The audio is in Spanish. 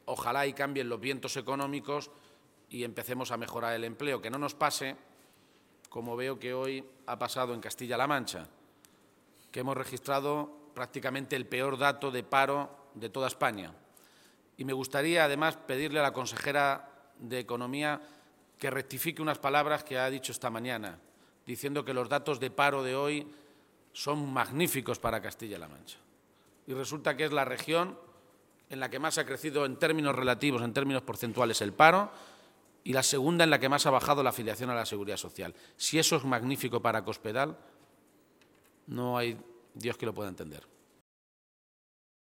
ojalá y cambien los vientos económicos y empecemos a mejorar el empleo. Que no nos pase, como veo que hoy ha pasado en Castilla-La Mancha, que hemos registrado prácticamente el peor dato de paro de toda España. Y me gustaría, además, pedirle a la consejera de Economía que rectifique unas palabras que ha dicho esta mañana, diciendo que los datos de paro de hoy son magníficos para Castilla-La Mancha. Y resulta que es la región en la que más ha crecido en términos relativos, en términos porcentuales, el paro, y la segunda en la que más ha bajado la afiliación a la Seguridad Social. Si eso es magnífico para Cospedal, no hay Dios que lo pueda entender.